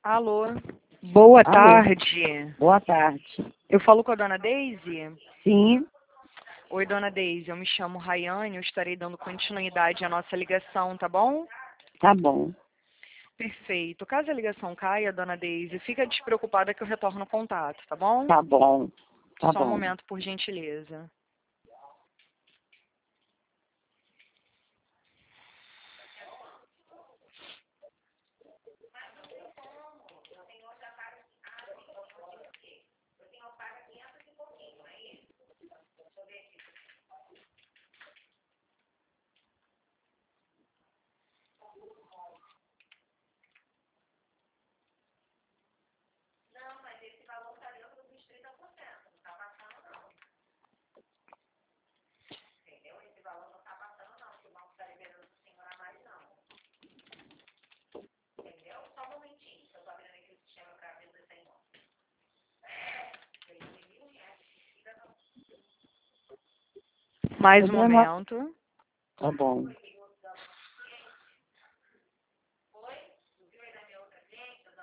Alô, boa Alô, tarde. boa tarde. Eu falo com a dona Deise? Sim, Oi, dona Deise, eu me chamo Rayane, eu estarei dando continuidade à nossa ligação, tá bom? tá bom. Perfeito. Caso a ligação caia, dona Deise, fica despreocupada que eu retorno o contato, tá bom? Tá bom, tá Só um bom. momento, por gentileza. Mais um Problema. momento. Tá bom.